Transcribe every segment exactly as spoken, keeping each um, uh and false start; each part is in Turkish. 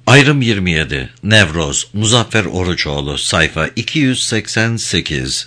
Ayrım yirmi yedi. Nevroz, Muzaffer Oruçoğlu, sayfa iki yüz seksen sekiz.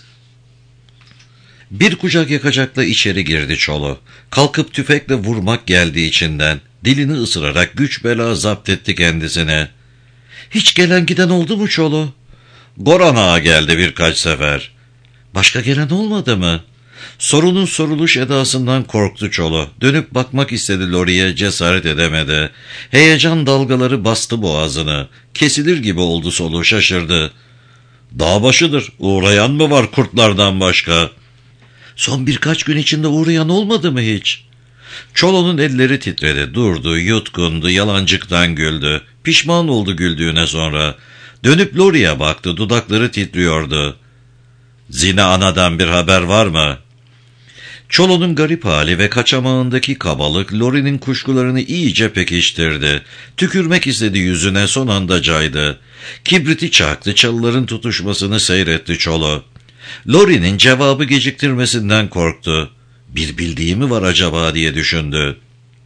Bir kucak yakacakla içeri girdi Çolo. Kalkıp tüfekle vurmak geldi içinden. Dilini ısırarak güç bela zapt etti kendisine. Hiç gelen giden oldu mu Çolo? Goran Ağa geldi birkaç sefer. Başka gelen olmadı mı? Sorunun soruluş edasından korktu Çolo. Dönüp bakmak istedi Lori'ye, cesaret edemedi. Heyecan dalgaları bastı boğazını. Kesilir gibi oldu soluğu, şaşırdı. Dağ başıdır, uğrayan mı var kurtlardan başka? Son birkaç gün içinde uğrayan olmadı mı hiç? Çolo'nun elleri titredi, durdu, yutkundu, yalancıktan güldü. Pişman oldu güldüğüne sonra. Dönüp Lori'ye baktı, dudakları titriyordu. Zine anadan bir haber var mı? Çolo'nun garip hali ve kaçamağındaki kabalık Lori'nin kuşkularını iyice pekiştirdi. Tükürmek istedi yüzüne, son anda caydı. Kibriti çaktı, çalıların tutuşmasını seyretti Çolo. Lori'nin cevabı geciktirmesinden korktu. Bir bildiği mi var acaba diye düşündü.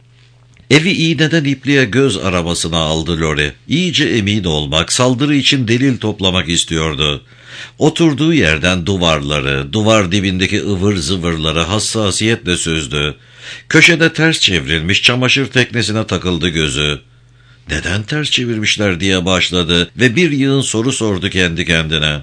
Evi iğneden ipliğe göz aramasına aldı Lori. İyice emin olmak, saldırı için delil toplamak istiyordu. Oturduğu yerden duvarları, duvar dibindeki ıvır zıvırları hassasiyetle süzdü. Köşede ters çevrilmiş çamaşır teknesine takıldı gözü. Neden ters çevirmişler diye başladı ve bir yığın soru sordu kendi kendine.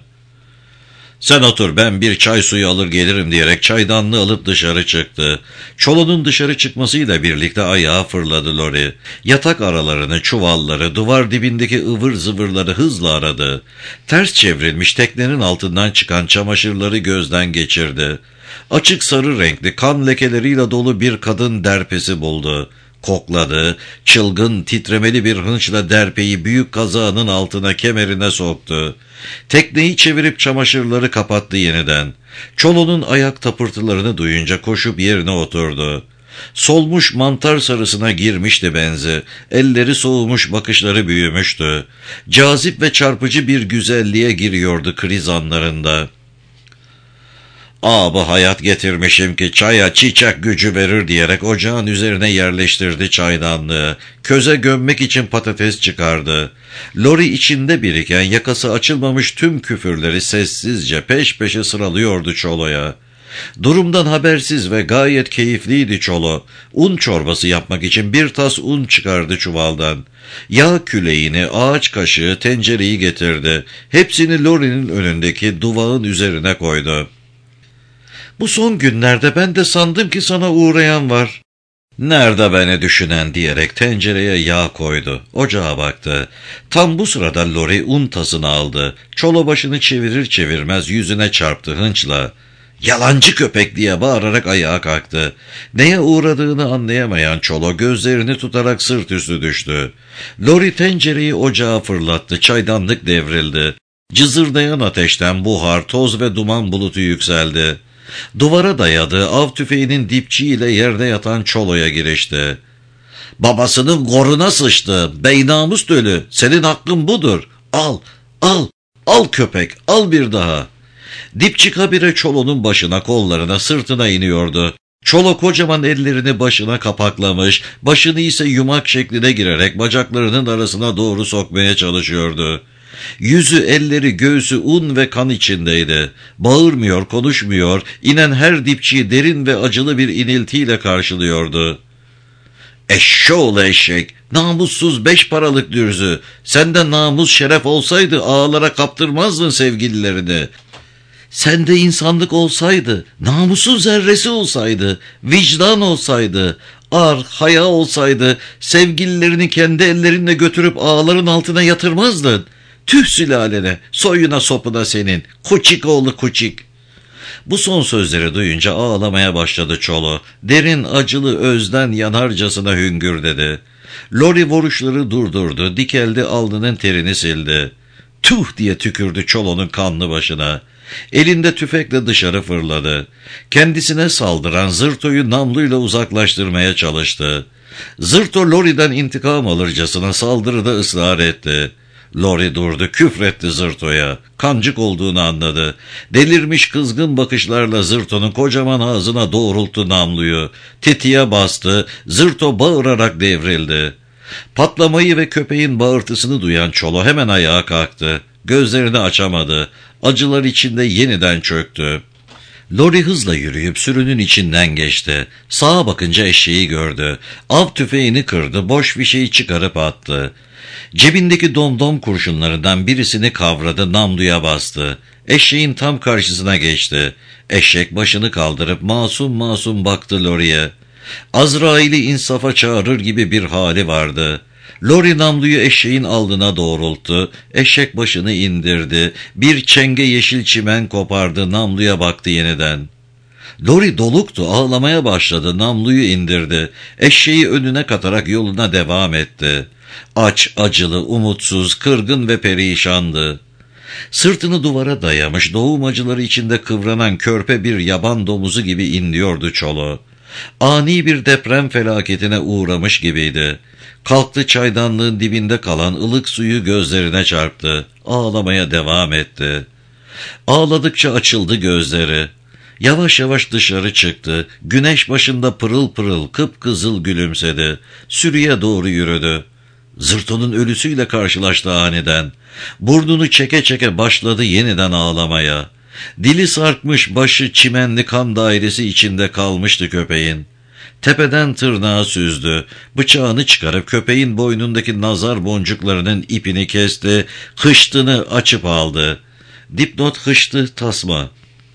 Sen otur, ben bir çay suyu alır gelirim diyerek çaydanlığı alıp dışarı çıktı. Çolo'nun dışarı çıkmasıyla birlikte ayağa fırladı Lori. Yatak aralarını, çuvalları, duvar dibindeki ıvır zıvırları hızla aradı. Ters çevrilmiş teknenin altından çıkan çamaşırları gözden geçirdi. Açık sarı renkli, kan lekeleriyle dolu bir kadın derpesi buldu. Kokladı, çılgın, titremeli bir hınçla derpeyi büyük kazağının altına, kemerine soktu. Tekneyi çevirip çamaşırları kapattı yeniden. Çolo'nun ayak tapırtılarını duyunca koşup yerine oturdu. Solmuş mantar sarısına girmişti benzi. Elleri soğumuş, bakışları büyümüştü. Cazip ve çarpıcı bir güzelliğe giriyordu kriz anlarında. Ağabey hayat getirmişim ki çaya çiçek gücü verir diyerek ocağın üzerine yerleştirdi çaydanlığı. Köze gömmek için patates çıkardı. Lori içinde biriken, yakası açılmamış tüm küfürleri sessizce peş peşe sıralıyordu Çolo'ya. Durumdan habersiz ve gayet keyifliydi Çolo. Un çorbası yapmak için bir tas un çıkardı çuvaldan. Yağ küleğini, ağaç kaşığı, tencereyi getirdi. Hepsini Lori'nin önündeki duvağın üzerine koydu. Bu son günlerde ben de sandım ki sana uğrayan var. Nerede beni düşünen diyerek tencereye yağ koydu. Ocağa baktı. Tam bu sırada Lori un tasını aldı. Çolo başını çevirir çevirmez yüzüne çarptı hınçla. Yalancı köpek diye bağırarak ayağa kalktı. Neye uğradığını anlayamayan Çolo gözlerini tutarak sırt üstü düştü. Lori tencereyi ocağa fırlattı. Çaydanlık devrildi. Cızırdayan ateşten buhar, toz ve duman bulutu yükseldi. Duvara dayadığı av tüfeğinin dipçiyle yerde yatan Çolo'ya girişti. Babasının goruna sıçtı, beynamus dölü, senin hakkın budur. Al, al, al köpek, al bir daha. Dipçi kabire Çolo'nun başına, kollarına, sırtına iniyordu. Çolo kocaman ellerini başına kapaklamış, başını ise yumak şekline girerek bacaklarının arasına doğru sokmaya çalışıyordu. Yüzü, elleri, göğsü un ve kan içindeydi. Bağırmıyor, konuşmuyor, inen her dipçiyi derin ve acılı bir iniltiyle karşılıyordu. Eşşoğlu eşek, namussuz beş paralık dürzü, sende namus şeref olsaydı ağalara kaptırmazdın sevgililerini. Sende insanlık olsaydı, namusun zerresi olsaydı, vicdan olsaydı, ar, haya olsaydı, sevgililerini kendi ellerinle götürüp ağaların altına yatırmazdın. Tüh sülalene, soyuna sopuna senin, kuçik oğlu kuçik. Bu son sözleri duyunca ağlamaya başladı Çolo. Derin, acılı, özden yanarcasına hüngür dedi. Lori vuruşları durdurdu, dikeldi, alnının terini sildi. Tuh diye tükürdü Çolo'nun kanlı başına. Elinde tüfekle dışarı fırladı. Kendisine saldıran Zırto'yu namluyla uzaklaştırmaya çalıştı. Zırto Lori'den intikam alırcasına saldırıda ısrar etti. Lori durdu, küfretti Zırto'ya. Kancık olduğunu anladı. Delirmiş kızgın bakışlarla Zırto'nun kocaman ağzına doğrulttu namluyu. Tetiğe bastı, Zırto bağırarak devrildi. Patlamayı ve köpeğin bağırtısını duyan Çolo hemen ayağa kalktı. Gözlerini açamadı. Acılar içinde yeniden çöktü. Lori hızla yürüyüp sürünün içinden geçti. Sağa bakınca eşeği gördü. Av tüfeğini kırdı, boş fişeği çıkarıp attı. Cebindeki domdom kurşunlarından birisini kavradı, namluya bastı. Eşeğin tam karşısına geçti. Eşek başını kaldırıp masum masum baktı Lori'ye. Azrail'i insafa çağırır gibi bir hali vardı. Lori namluyu eşeğin alnına doğrulttu. Eşek başını indirdi. Bir çenge yeşil çimen kopardı. Namluya baktı yeniden. Lori doluktu. Ağlamaya başladı. Namluyu indirdi. Eşeği önüne katarak yoluna devam etti. Aç, acılı, umutsuz, kırgın ve perişandı. Sırtını duvara dayamış, doğum acıları içinde kıvranan körpe bir yaban domuzu gibi inliyordu Çolo. Ani bir deprem felaketine uğramış gibiydi. Kalktı, çaydanlığın dibinde kalan ılık suyu gözlerine çarptı. Ağlamaya devam etti. Ağladıkça açıldı gözleri. Yavaş yavaş dışarı çıktı. Güneş başında pırıl pırıl kıpkızıl gülümsedi. Sürüye doğru yürüdü. Zırto'nun ölüsüyle karşılaştı aniden. Burnunu çeke çeke başladı yeniden ağlamaya. Dili sarkmış, başı çimenli kan dairesi içinde kalmıştı köpeğin. Tepeden tırnağa süzdü. Bıçağını çıkarıp köpeğin boynundaki nazar boncuklarının ipini kesti. Hıştını açıp aldı. Dipnot hıştı tasma.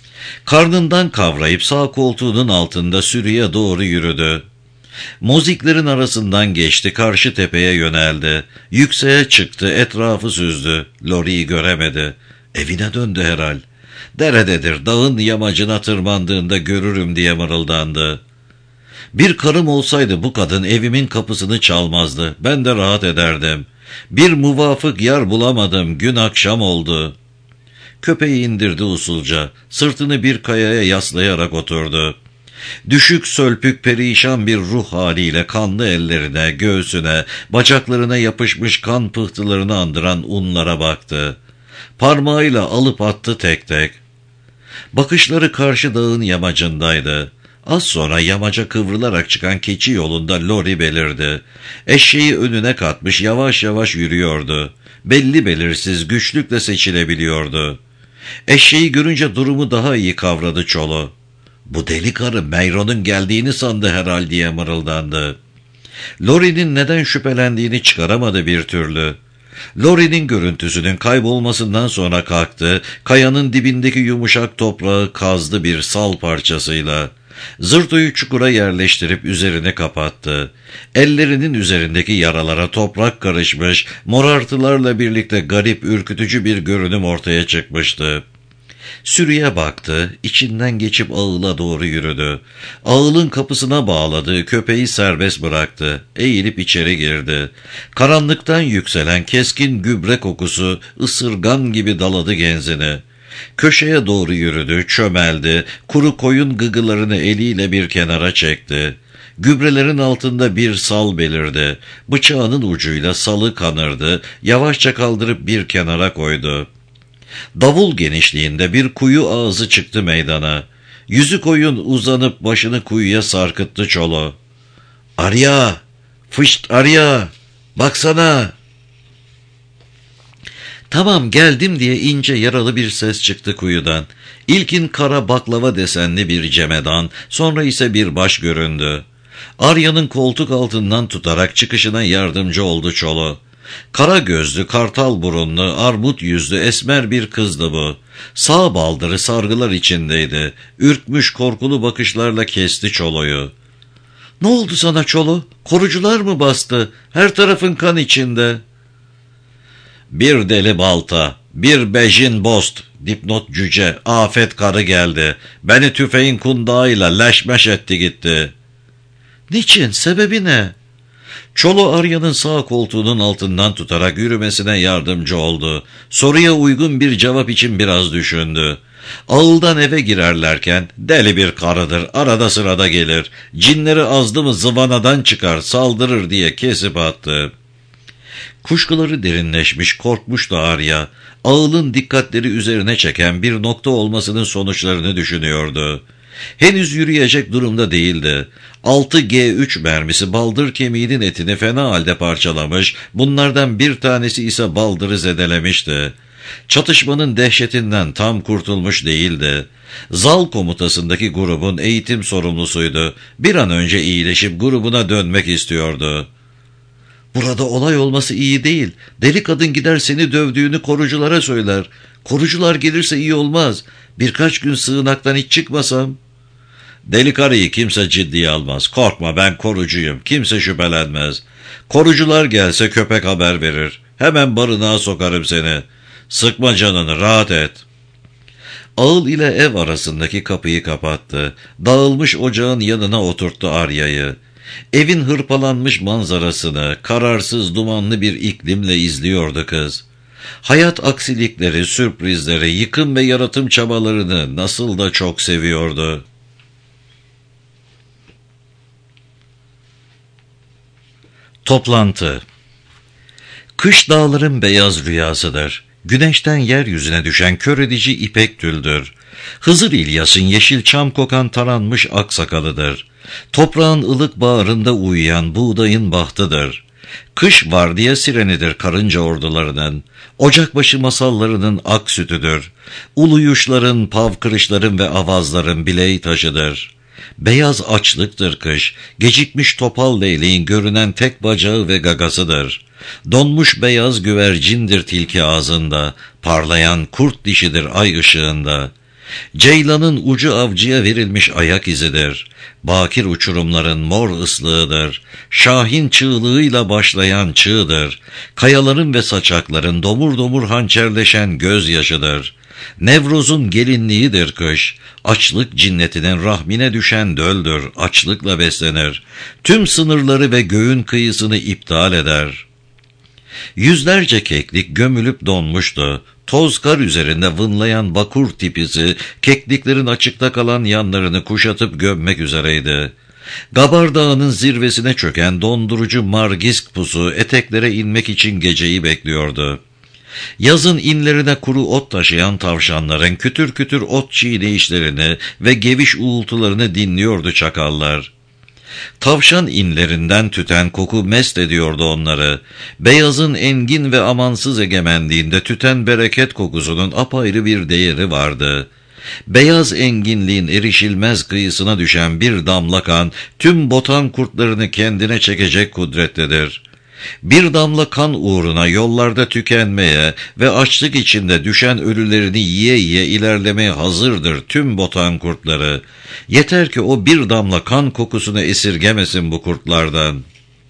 Karnından kavrayıp sağ koltuğunun altında sürüye doğru yürüdü. Moziklerin arasından geçti, karşı tepeye yöneldi. Yükseğe çıktı, etrafı süzdü. Lori'yi göremedi. Evine döndü herhal. Derededir, dağın yamacına tırmandığında görürüm diye mırıldandı. Bir karım olsaydı bu kadın evimin kapısını çalmazdı. Ben de rahat ederdim. Bir muvafık yar bulamadım, gün akşam oldu. Köpeği indirdi usulca. Sırtını bir kayaya yaslayarak oturdu. Düşük sölpük perişan bir ruh haliyle kanlı ellerine, göğsüne, bacaklarına yapışmış kan pıhtılarını andıran unlara baktı. Parmağıyla alıp attı tek tek. Bakışları karşı dağın yamacındaydı. Az sonra yamaca kıvrılarak çıkan keçi yolunda Lori belirdi. Eşeği önüne katmış yavaş yavaş yürüyordu. Belli belirsiz, güçlükle seçilebiliyordu. Eşeği görünce durumu daha iyi kavradı Çolo. Bu deli karı Meyron'un geldiğini sandı herhal diye mırıldandı. Lori'nin neden şüphelendiğini çıkaramadı bir türlü. Lori'nin görüntüsünün kaybolmasından sonra kalktı, kayanın dibindeki yumuşak toprağı kazdı bir sal parçasıyla. Zırto'yu çukura yerleştirip üzerine kapattı. Ellerinin üzerindeki yaralara toprak karışmış, morartılarla birlikte garip, ürkütücü bir görünüm ortaya çıkmıştı. Sürüye baktı, içinden geçip ağıla doğru yürüdü. Ağılın kapısına bağladığı köpeği serbest bıraktı. Eğilip içeri girdi. Karanlıktan yükselen keskin gübre kokusu ısırgan gibi daladı genzini. Köşeye doğru yürüdü, çömeldi, kuru koyun gıgılarını eliyle bir kenara çekti. Gübrelerin altında bir sal belirdi. Bıçağının ucuyla salı kanırdı, yavaşça kaldırıp bir kenara koydu. Davul genişliğinde bir kuyu ağzı çıktı meydana. Yüzü koyun uzanıp başını kuyuya sarkıttı Çolo. "Arya! Fışt Arya! Baksana!" "Tamam, geldim" diye ince yaralı bir ses çıktı kuyudan. İlkin kara baklava desenli bir cemedan, sonra ise bir baş göründü. Arya'nın koltuk altından tutarak çıkışına yardımcı oldu Çolo. Kara gözlü, kartal burunlu, armut yüzlü, esmer bir kızdı bu. Sağ baldırı sargılar içindeydi. Ürkmüş, korkulu bakışlarla kesti Çolo'yu. "Ne oldu sana Çolo? Korucular mı bastı? Her tarafın kan içinde." "Bir deli balta, bir bejin bost, dipnot cüce, afet karı geldi. Beni tüfeğin kundağıyla leşmeş etti gitti." "Niçin? Sebebi ne?" Çolo Arya'nın sağ koltuğunun altından tutarak yürümesine yardımcı oldu. Soruya uygun bir cevap için biraz düşündü. Ağıldan eve girerlerken "Deli bir karıdır, arada sırada gelir. Cinleri azdı mı zıvanadan çıkar, saldırır" diye kesip attı. Kuşkuları derinleşmiş, korkmuştu Arya. Ağılın dikkatleri üzerine çeken bir nokta olmasının sonuçlarını düşünüyordu. Henüz yürüyecek durumda değildi. altı G üç mermisi baldır kemiğinin etini fena halde parçalamış, bunlardan bir tanesi ise baldırı zedelemişti. Çatışmanın dehşetinden tam kurtulmuş değildi. Zal komutasındaki grubun eğitim sorumlusuydu. Bir an önce iyileşip grubuna dönmek istiyordu. "Burada olay olması iyi değil. Deli kadın gider seni dövdüğünü koruculara söyler. Korucular gelirse iyi olmaz. Birkaç gün sığınaktan hiç çıkmasam." "Deli karıyı kimse ciddiye almaz. Korkma, ben korucuyum. Kimse şüphelenmez. Korucular gelse köpek haber verir. Hemen barınağa sokarım seni. Sıkma canını, rahat et." Ağıl ile ev arasındaki kapıyı kapattı. Dağılmış ocağın yanına oturttu Arya'yı. Evin hırpalanmış manzarasını kararsız dumanlı bir iklimle izliyordu kız. Hayat aksilikleri, sürprizleri, yıkım ve yaratım çabalarını nasıl da çok seviyordu. Toplantı. Kış dağların beyaz rüyasıdır. Güneşten yeryüzüne düşen kör edici ipek tüldür. Hızır İlyas'ın yeşil çam kokan taranmış aksakalıdır. Toprağın ılık bağrında uyuyan buğdayın bahtıdır. Kış vardiya sirenidir karınca ordularının. Ocakbaşı masallarının ak sütüdür. Uluyuşların, pavkırışların ve avazların bileği taşıdır. Beyaz açlıktır kış, gecikmiş topal leyleğin görünen tek bacağı ve gagasıdır. Donmuş beyaz güvercindir tilki ağzında, parlayan kurt dişidir ay ışığında. Ceylanın ucu avcıya verilmiş ayak izidir. Bakir uçurumların mor ıslığıdır. Şahin çığlığıyla başlayan çığdır. Kayaların ve saçakların domur domur hançerleşen gözyaşıdır. Nevruz'un gelinliğidir kış. Açlık cinnetinin rahmine düşen döldür. Açlıkla beslenir. Tüm sınırları ve göğün kıyısını iptal eder. Yüzlerce keklik gömülüp donmuştu. Toz kar üzerinde vınlayan bakur tipisi, kekliklerin açıkta kalan yanlarını kuşatıp gömmek üzereydi. Gabar Dağı'nın zirvesine çöken dondurucu Margisk pusu eteklere inmek için geceyi bekliyordu. Yazın inlerine kuru ot taşıyan tavşanların kütür kütür ot çiğneyişlerini ve geviş uğultularını dinliyordu çakallar. Tavşan inlerinden tüten koku mest ediyordu onları. Beyazın engin ve amansız egemenliğinde tüten bereket kokusunun apayrı bir değeri vardı. Beyaz enginliğin erişilmez kıyısına düşen bir damla kan, tüm botan kurtlarını kendine çekecek kudrettedir. Bir damla kan uğruna yollarda tükenmeye ve açlık içinde düşen ölülerini yiye yiye ilerlemeye hazırdır tüm botan kurtları. Yeter ki o bir damla kan kokusunu esirgemesin bu kurtlardan.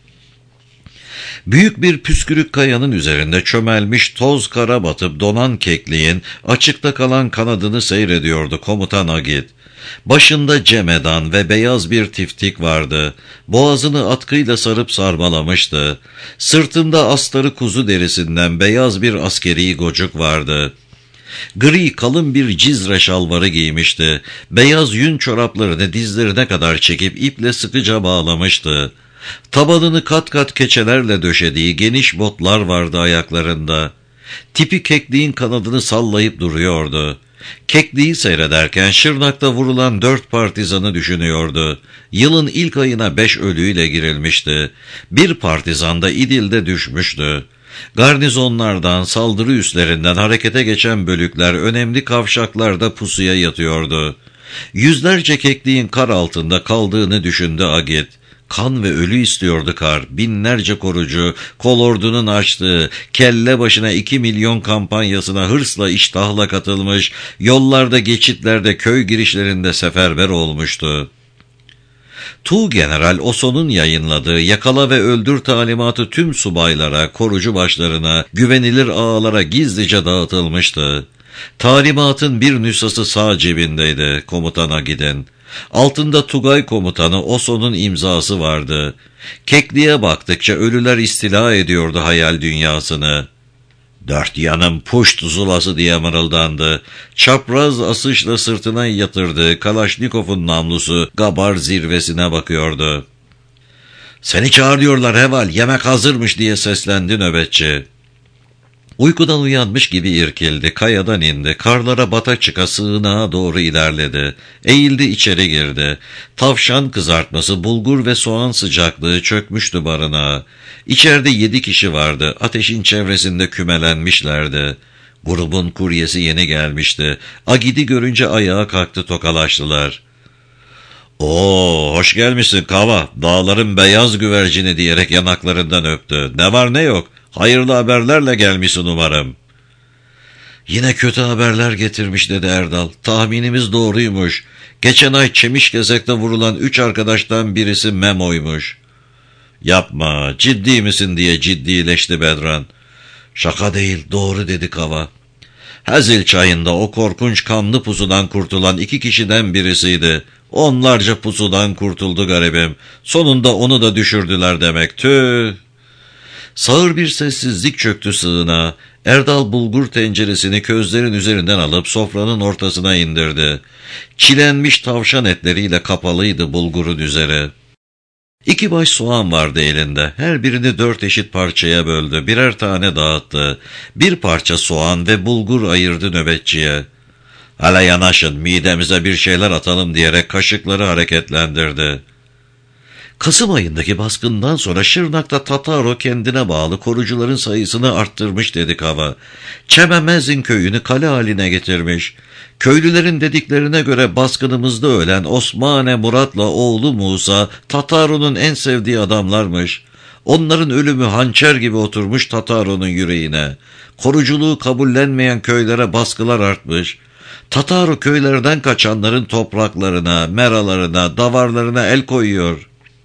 Büyük bir püskürük kayanın üzerinde çömelmiş toz kara batıp donan kekliğin açıkta kalan kanadını seyrediyordu komutan Agit. Başında cemedan ve beyaz bir tiftik vardı. Boğazını atkıyla sarıp sarmalamıştı. Sırtında astarı kuzu derisinden beyaz bir askeri gocuk vardı. Gri kalın bir cizre şalvarı giymişti. Beyaz yün çoraplarını dizlerine kadar çekip iple sıkıca bağlamıştı. Tabanını kat kat keçelerle döşediği geniş botlar vardı ayaklarında. Tipi kekliğin kanadını sallayıp duruyordu. Kekliği seyrederken Şırnak'ta vurulan dört partizanı düşünüyordu. Yılın ilk ayına beş ölüyle girilmişti. Bir partizan da İdil'de düşmüştü. Garnizonlardan, saldırı üslerinden harekete geçen bölükler önemli kavşaklarda pusuya yatıyordu. Yüzlerce kekliğin kar altında kaldığını düşündü Agit. Kan ve ölü istiyordu kar. Binlerce korucu, kolordunun açtığı, kelle başına iki milyon kampanyasına hırsla iştahla katılmış, yollarda, geçitlerde, köy girişlerinde seferber olmuştu. Tuğgeneral Oso'nun yayınladığı yakala ve öldür talimatı tüm subaylara, korucu başlarına, güvenilir ağalara gizlice dağıtılmıştı. Talimatın bir nüshası sağ cebindeydi komutana giden. Altında Tugay komutanı Oso'nun imzası vardı. Kekliğe baktıkça ölüler istila ediyordu hayal dünyasını. Dört yanım puşt zulası diye mırıldandı. Çapraz asışla sırtına yatırdığı Kalaşnikov'un namlusu Gabar zirvesine bakıyordu. "Seni çağırıyorlar Heval, yemek hazırmış," diye seslendi nöbetçi. Uykudan uyanmış gibi irkildi, kayadan indi, karlara bata çıka sığınağa doğru ilerledi. Eğildi, içeri girdi. Tavşan kızartması, bulgur ve soğan sıcaklığı çökmüştü barınağa. İçeride yedi kişi vardı, ateşin çevresinde kümelenmişlerdi. Grubun kuryesi yeni gelmişti. Agid'i görünce ayağa kalktı, tokalaştılar. ''Oo, hoş gelmişsin Kava, dağların beyaz güvercini'' diyerek yanaklarından öptü. ''Ne var ne yok, hayırlı haberlerle gelmişsin umarım.'' ''Yine kötü haberler getirmiş'' dedi Erdal. ''Tahminimiz doğruymuş. Geçen ay Çemişgezek'te vurulan üç arkadaştan birisi Memo'ymuş.'' ''Yapma, ciddi misin?'' diye ciddileşti Bedran. ''Şaka değil, doğru'' dedi Kava. Hezil çayında o korkunç kanlı pusudan kurtulan iki kişiden birisiydi. Onlarca pusudan kurtuldu garibim. Sonunda onu da düşürdüler demek. Tüh! Sağır bir sessizlik çöktü sığınağa. Erdal bulgur tenceresini közlerin üzerinden alıp sofranın ortasına indirdi. Çilenmiş tavşan etleriyle kapalıydı bulgurun üzeri. İki baş soğan vardı elinde. Her birini dört eşit parçaya böldü. Birer tane dağıttı. Bir parça soğan ve bulgur ayırdı nöbetçiye. ''Hele yanaşın, midemize bir şeyler atalım'' diyerek kaşıkları hareketlendirdi. Kasım ayındaki baskından sonra Şırnak'ta Tataro kendine bağlı korucuların sayısını arttırmış dedi Kava. Çememezin köyünü kale haline getirmiş. Köylülerin dediklerine göre baskınımızda ölen Osmane Murat'la oğlu Musa Tataro'nun en sevdiği adamlarmış. Onların ölümü hançer gibi oturmuş Tataro'nun yüreğine. Koruculuğu kabullenmeyen köylere baskılar artmış. Tataro köylerden kaçanların topraklarına, meralarına, davarlarına el koyuyor.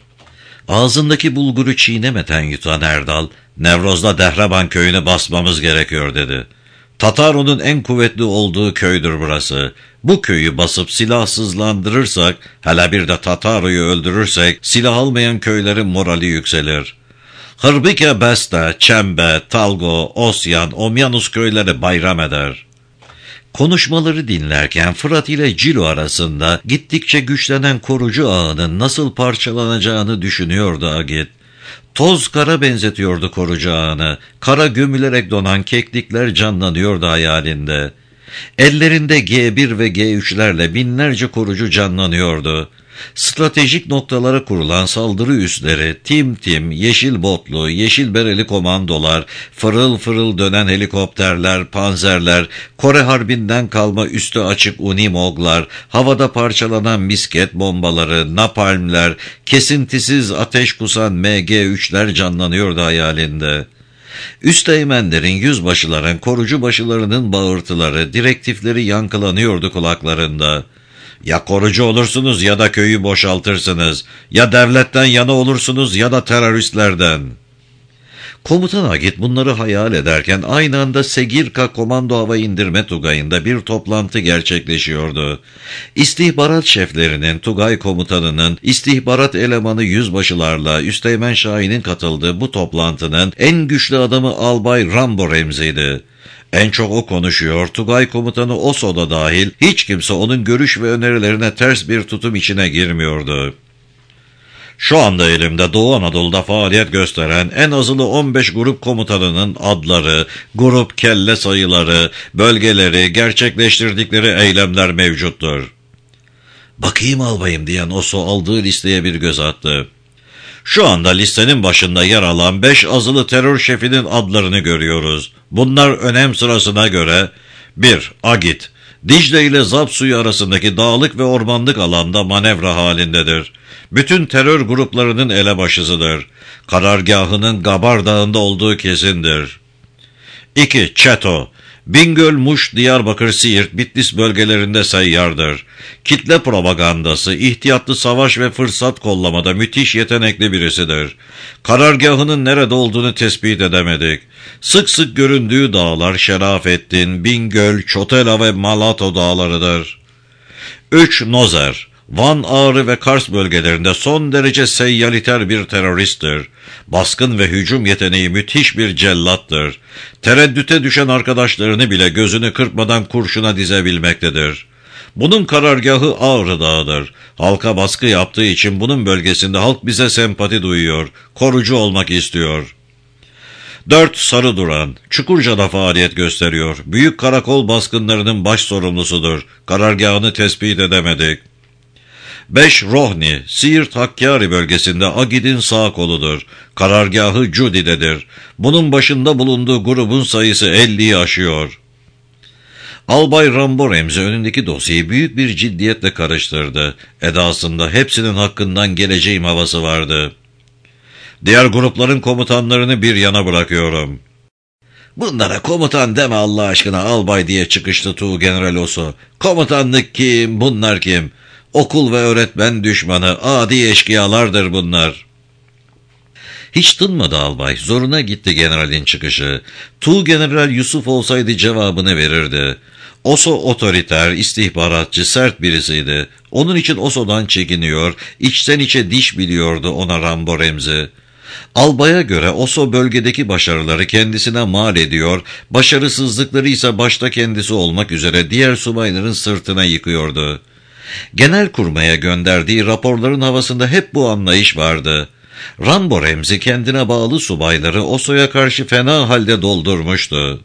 Ağzındaki bulguru çiğnemeden yutan Erdal, ''Nevroz'da Dehraban köyünü basmamız gerekiyor'' dedi. ''Tataro'nun en kuvvetli olduğu köydür burası. Bu köyü basıp silahsızlandırırsak, hele bir de Tataro'yu öldürürsek, silah almayan köylerin morali yükselir. Hırbike, Beste, Çembe, Talgo, Osyan, Omyanus köyleri bayram eder.'' Konuşmaları dinlerken Fırat ile Cilo arasında gittikçe güçlenen korucu ağının nasıl parçalanacağını düşünüyordu Agit. Toz kara benzetiyordu korucu ağını. Kara gömülerek donan keklikler canlanıyordu hayalinde. Ellerinde G bir ve G üç'lerle binlerce korucu canlanıyordu. Stratejik noktalara kurulan saldırı üsleri, tim tim, yeşil botlu, yeşil bereli komandolar, fırıl fırıl dönen helikopterler, panzerler, Kore Harbi'nden kalma üstü açık Unimog'lar, havada parçalanan misket bombaları, napalmler, kesintisiz ateş kusan M G üç'ler canlanıyordu hayalinde. Üsteğmenlerin, yüzbaşıların, korucu başılarının bağırtıları, direktifleri yankılanıyordu kulaklarında. ''Ya korucu olursunuz ya da köyü boşaltırsınız. Ya devletten yana olursunuz ya da teröristlerden.'' Komutan Agit bunları hayal ederken aynı anda Segirka Komando Hava İndirme Tugayı'nda bir toplantı gerçekleşiyordu. İstihbarat şeflerinin, Tugay komutanının, istihbarat elemanı yüzbaşılarla Üsteğmen Şahin'in katıldığı bu toplantının en güçlü adamı Albay Rambo Remzi'ydi. En çok o konuşuyor, Tugay komutanı Oso da dahil hiç kimse onun görüş ve önerilerine ters bir tutum içine girmiyordu. Şu anda elimde Doğu Anadolu'da faaliyet gösteren en azılı on beş grup komutanının adları, grup kelle sayıları, bölgeleri, gerçekleştirdikleri eylemler mevcuttur. ''Bakayım albayım'' diyen Oso aldığı listeye bir göz attı. Şu anda listenin başında yer alan beş azılı terör şefinin adlarını görüyoruz. Bunlar önem sırasına göre: bir Agit, Dicle ile Zap suyu arasındaki dağlık ve ormanlık alanda manevra halindedir. Bütün terör gruplarının elebaşısıdır. Karargahının Gabar Dağı'nda olduğu kesindir. iki Çeto, Bingöl, Muş, Diyarbakır, Siirt, Bitlis bölgelerinde seyyardır. Kitle propagandası, ihtiyatlı savaş ve fırsat kollamada müthiş yetenekli birisidir. Karargahının nerede olduğunu tespit edemedik. Sık sık göründüğü dağlar Şerafettin, Bingöl, Çotela ve Malato dağlarıdır. üç Nozer, Van, Ağrı ve Kars bölgelerinde son derece seyyaliter bir teröristtir. Baskın ve hücum yeteneği müthiş bir cellattır. Tereddüte düşen arkadaşlarını bile gözünü kırpmadan kurşuna dizebilmektedir. Bunun karargahı Ağrı Dağı'dır. Halka baskı yaptığı için bunun bölgesinde halk bize sempati duyuyor, korucu olmak istiyor. Dört Sarı Duran, Çukurca'da faaliyet gösteriyor. Büyük karakol baskınlarının baş sorumlusudur. Karargahını tespit edemedik. Beş Rohni, Siirt Hakkari bölgesinde Agid'in sağ koludur. Karargahı Cudi'dedir. Bunun başında bulunduğu grubun sayısı elliyi aşıyor. Albay Rambo Remzi önündeki dosyayı büyük bir ciddiyetle karıştırdı. Edasında hepsinin hakkından geleceğim havası vardı. Diğer grupların komutanlarını bir yana bırakıyorum. Bunlara komutan deme Allah aşkına albay diye çıkıştı Tuğgeneral Oso. Komutanlık kim, bunlar kim? Okul ve öğretmen düşmanı, adi eşkıyalardır bunlar. Hiç tınmadı albay, zoruna gitti generalin çıkışı. Tuğgeneral Yusuf olsaydı cevabını verirdi. Oso otoriter, istihbaratçı, sert birisiydi. Onun için Oso'dan çekiniyor, içten içe diş biliyordu ona Rambo Remzi. Albaya göre Oso bölgedeki başarıları kendisine mal ediyor, başarısızlıkları ise başta kendisi olmak üzere diğer subayların sırtına yıkıyordu. Genelkurmay'a gönderdiği raporların havasında hep bu anlayış vardı. Rambo Remzi kendine bağlı subayları Oso'ya karşı fena halde doldurmuştu.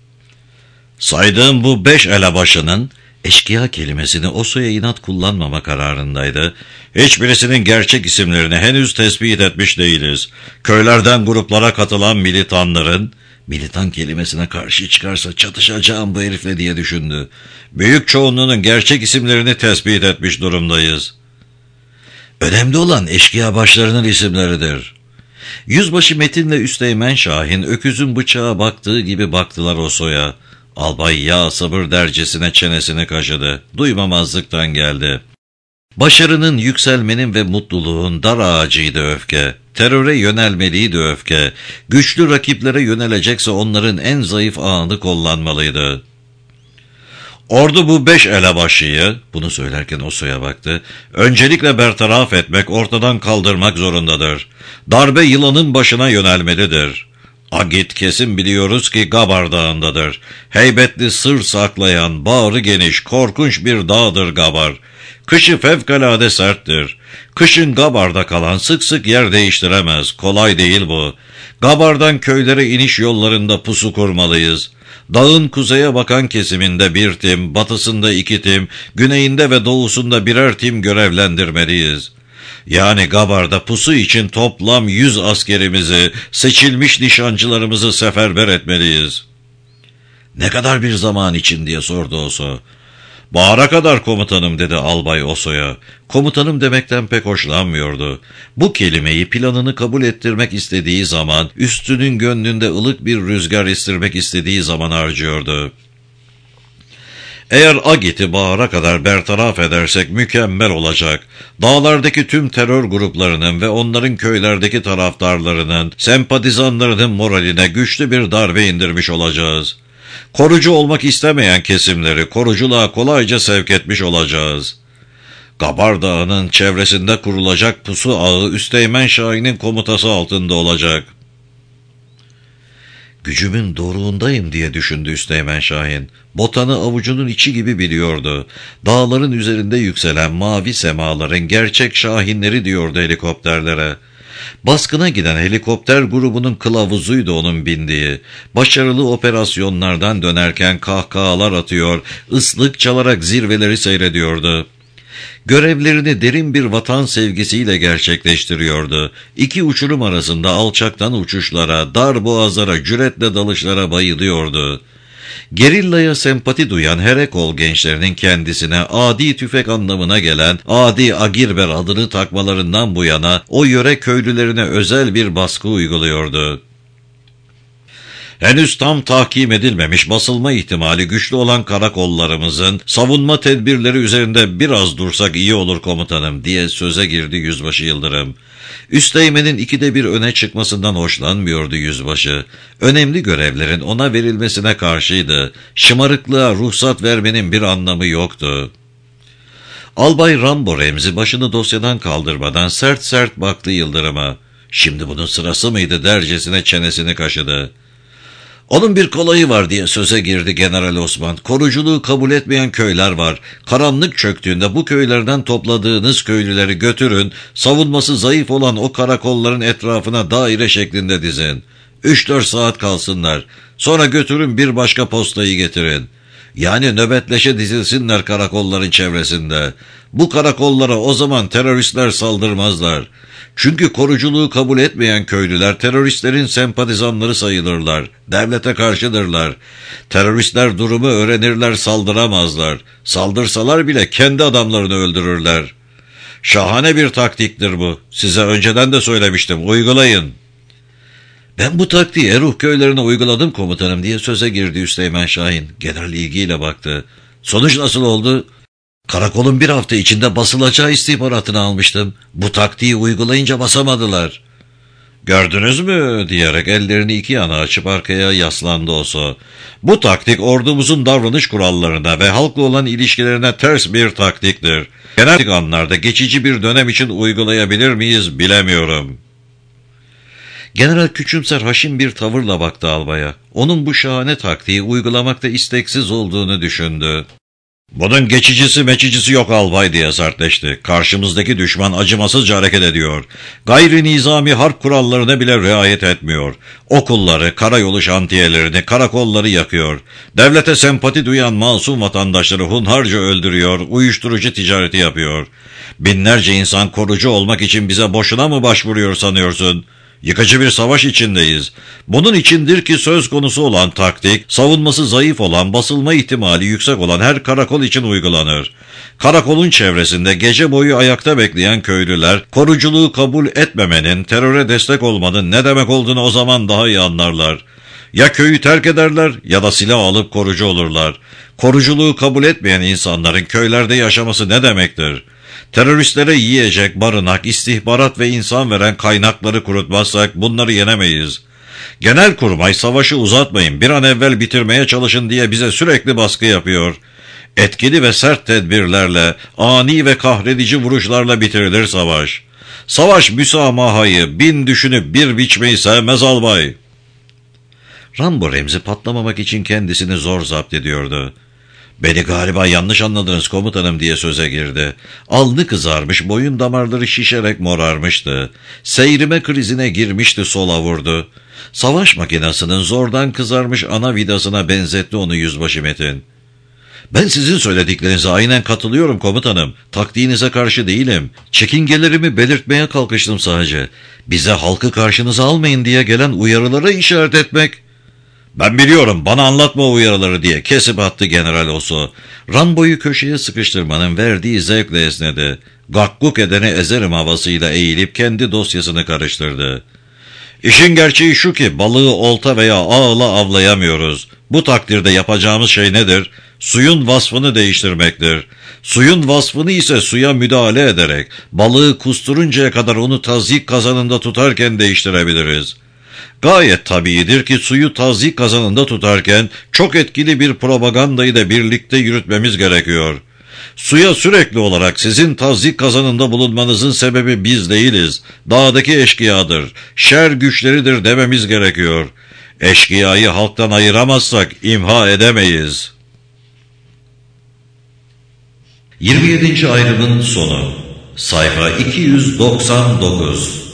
Saydığım bu beş elebaşının eşkıya kelimesini Oso'ya inat kullanmama kararındaydı. Hiçbirisinin gerçek isimlerini henüz tespit etmiş değiliz. Köylerden gruplara katılan militanların, militan kelimesine karşı çıkarsa çatışacağım bu herifle diye düşündü. Büyük çoğunluğunun gerçek isimlerini tespit etmiş durumdayız. Önemli olan eşkıya başlarının isimleridir. Yüzbaşı Metin'le Üsteğmen Şahin öküzün bıçağa baktığı gibi baktılar Oso'ya. Albay ya sabır dercesine çenesini kaşıdı. Duymamazlıktan geldi. Başarının, yükselmenin ve mutluluğun dar ağacıydı öfke. Teröre yönelmeliydi öfke. Güçlü rakiplere yönelecekse onların en zayıf ağını kullanmalıydı. Ordu bu beş elebaşıyı, bunu söylerken Oso'ya baktı, öncelikle bertaraf etmek, ortadan kaldırmak zorundadır. Darbe yılanın başına yönelmelidir. Agit kesin biliyoruz ki Gabar Dağı'ndadır. Heybetli sır saklayan, bağrı geniş, korkunç bir dağdır Gabar. Kışı fevkalade serttir. Kışın Gabar'da kalan sık sık yer değiştiremez. Kolay değil bu. Gabar'dan köylere iniş yollarında pusu kurmalıyız. Dağın kuzeye bakan kesiminde bir tim, batısında iki tim, güneyinde ve doğusunda birer tim görevlendirmeliyiz. Yani Gabar'da pusu için toplam yüz askerimizi, seçilmiş nişancılarımızı seferber etmeliyiz. Ne kadar bir zaman için diye sordu Oso. Bahara kadar komutanım dedi albay Oso'ya. Komutanım demekten pek hoşlanmıyordu. Bu kelimeyi planını kabul ettirmek istediği zaman, üstünün gönlünde ılık bir rüzgar estirmek istediği zaman harcıyordu. Eğer Agit'i bahara kadar bertaraf edersek mükemmel olacak. Dağlardaki tüm terör gruplarının ve onların köylerdeki taraftarlarının, sempatizanlarının moraline güçlü bir darbe indirmiş olacağız. Korucu olmak istemeyen kesimleri koruculuğa kolayca sevk etmiş olacağız. Gabar Dağı'nın çevresinde kurulacak pusu ağı Üsteğmen Şahin'in komutası altında olacak. Gücümün doruğundayım diye düşündü Üsteğmen Şahin. Botanı avucunun içi gibi biliyordu. Dağların üzerinde yükselen mavi semaların gerçek şahinleri diyordu helikopterlere. Baskına giden helikopter grubunun kılavuzuydu onun bindiği. Başarılı operasyonlardan dönerken kahkahalar atıyor, ıslık çalarak zirveleri seyrediyordu. Görevlerini derin bir vatan sevgisiyle gerçekleştiriyordu. İki uçurum arasında alçaktan uçuşlara, dar boğazlara, cüretle dalışlara bayılıyordu. Gerillaya sempati duyan Herekol gençlerinin kendisine adi tüfek anlamına gelen Adi Agirber adını takmalarından bu yana o yöre köylülerine özel bir baskı uyguluyordu. Henüz tam tahkim edilmemiş, basılma ihtimali güçlü olan karakollarımızın savunma tedbirleri üzerinde biraz dursak iyi olur komutanım diye söze girdi Yüzbaşı Yıldırım. Üsteğmen'in ikide bir öne çıkmasından hoşlanmıyordu yüzbaşı. Önemli görevlerin ona verilmesine karşıydı. Şımarıklığa ruhsat vermenin bir anlamı yoktu. Albay Rambo Remzi başını dosyadan kaldırmadan sert sert baktı Yıldırım'a. Şimdi bunun sırası mıydı dercesine çenesini kaşıdı. Onun bir kolayı var diye söze girdi General Osman. Koruculuğu kabul etmeyen köyler var. Karanlık çöktüğünde bu köylerden topladığınız köylüleri götürün, savunması zayıf olan o karakolların etrafına daire şeklinde dizin. Üç dört saat kalsınlar. Sonra götürün bir başka postayı getirin. Yani nöbetleşe dizilsinler karakolların çevresinde. Bu karakollara o zaman teröristler saldırmazlar. Çünkü koruculuğu kabul etmeyen köylüler teröristlerin sempatizanları sayılırlar. Devlete karşıdırlar. Teröristler durumu öğrenirler, saldıramazlar. Saldırsalar bile kendi adamlarını öldürürler. Şahane bir taktiktir bu. Size önceden de söylemiştim. Uygulayın. Ben bu taktiği Eruh köylerine uyguladım komutanım diye söze girdi Üsteğmen Şahin. General ilgiyle baktı. Sonuç nasıl oldu? Karakolun bir hafta içinde basılacağı istihbaratını almıştım. Bu taktiği uygulayınca basamadılar. Gördünüz mü diyerek ellerini iki yana açıp arkaya yaslandı Oso. Bu taktik ordumuzun davranış kurallarına ve halkla olan ilişkilerine ters bir taktiktir. Genel anlarda geçici bir dönem için uygulayabilir miyiz bilemiyorum. General küçümser haşin bir tavırla baktı albaya. Onun bu şahane taktiği uygulamakta isteksiz olduğunu düşündü. Bunun geçicisi meçicisi yok albay diye sertleşti. Karşımızdaki düşman acımasızca hareket ediyor. Gayri nizami harp kurallarına bile riayet etmiyor. Okulları, karayolu şantiyelerini, karakolları yakıyor. Devlete sempati duyan masum vatandaşları hunharca öldürüyor, uyuşturucu ticareti yapıyor. Binlerce insan korucu olmak için bize boşuna mı başvuruyor sanıyorsun? Yıkıcı bir savaş içindeyiz. Bunun içindir ki söz konusu olan taktik, savunması zayıf olan, basılma ihtimali yüksek olan her karakol için uygulanır. Karakolun çevresinde gece boyu ayakta bekleyen köylüler, koruculuğu kabul etmemenin, teröre destek olmanın ne demek olduğunu o zaman daha iyi anlarlar. Ya köyü terk ederler ya da silah alıp korucu olurlar. Koruculuğu kabul etmeyen insanların köylerde yaşaması ne demektir? Teröristlere yiyecek, barınak, istihbarat ve insan veren kaynakları kurutmazsak bunları yenemeyiz. Genelkurmay savaşı uzatmayın, bir an evvel bitirmeye çalışın diye bize sürekli baskı yapıyor. Etkili ve sert tedbirlerle, ani ve kahredici vuruşlarla bitirilir savaş. Savaş müsamahayı, bin düşünüp bir biçmeyi sevmez albay. Rambo Remzi patlamamak için kendisini zor zapt ediyordu. Beni galiba yanlış anladınız komutanım diye söze girdi. Alnı kızarmış, boyun damarları şişerek morarmıştı. Seyrime krizine girmişti, sola vurdu. Savaş makinesinin zordan kızarmış ana vidasına benzetti onu yüzbaşı Metin. Ben sizin söylediklerinize aynen katılıyorum komutanım. Taktiğinize karşı değilim. Çekingelerimi belirtmeye kalkıştım sadece. Bize halkı karşınıza almayın diye gelen uyarılara işaret etmek. Ben biliyorum, bana anlatma o uyarıları diye kesip attı General Oso. Rambo'yu köşeye sıkıştırmanın verdiği zevkle esnedi. Gakkuk edeni ezerim havasıyla eğilip kendi dosyasını karıştırdı. İşin gerçeği şu ki balığı olta veya ağla avlayamıyoruz. Bu takdirde yapacağımız şey nedir? Suyun vasfını değiştirmektir. Suyun vasfını ise suya müdahale ederek balığı kusturuncaya kadar onu tazyik kazanında tutarken değiştirebiliriz. Gayet tabiidir ki suyu tazyik kazanında tutarken çok etkili bir propagandayı da birlikte yürütmemiz gerekiyor. Suya sürekli olarak sizin tazyik kazanında bulunmanızın sebebi biz değiliz. Dağdaki eşkıyadır, şer güçleridir dememiz gerekiyor. Eşkıyayı halktan ayıramazsak imha edemeyiz. yirmi yedinci ayrımın sonu. Sayfa iki yüz doksan dokuz.